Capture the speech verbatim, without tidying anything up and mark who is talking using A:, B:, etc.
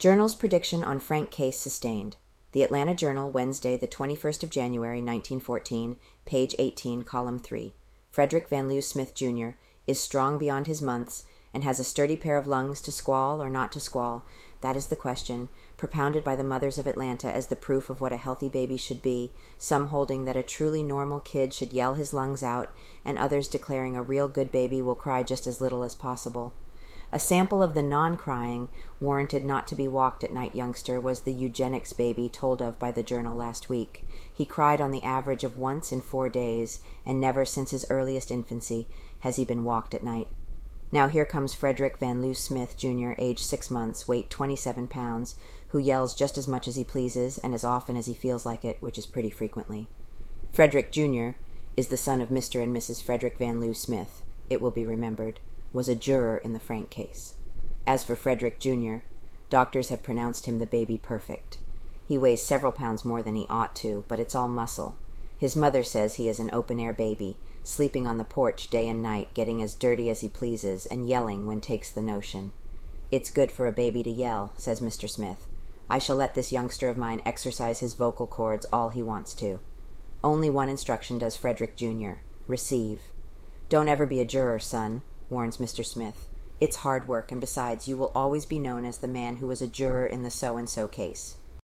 A: Journal's prediction on Frank case sustained. The Atlanta Journal, Wednesday, the twenty-first of January, nineteen fourteen, page eighteen, column three. Frederick Van Loo Smith, Junior is strong beyond his months and has a sturdy pair of lungs to squall or not to squall. That is the question, propounded by the mothers of Atlanta as the proof of what a healthy baby should be, some holding that a truly normal kid should yell his lungs out, and others declaring a real good baby will cry just as little as possible. A sample of the non-crying, warranted not to be walked at night youngster was the eugenics baby told of by the Journal last week. He cried on the average of once in four days, and never since his earliest infancy has he been walked at night. Now here comes Frederick Van Loo Smith, Junior, age six months, weight twenty-seven pounds, who yells just as much as he pleases and as often as he feels like it, which is pretty frequently. Frederick, Junior, is the son of Mister and Missus Frederick Van Loo Smith, it will be remembered, was a juror in the Frank case. As for Frederick, Junior, doctors have pronounced him the baby perfect. He weighs several pounds more than he ought to, but it's all muscle. His mother says he is an open-air baby, sleeping on the porch day and night, getting as dirty as he pleases, and yelling when takes the notion. It's good for a baby to yell, says Mister Smith. I shall let this youngster of mine exercise his vocal cords all he wants to. Only one instruction does Frederick, Junior Receive. Don't ever be a juror, son, warns Mister Smith. It's hard work, and besides, you will always be known as the man who was a juror in the so-and-so case.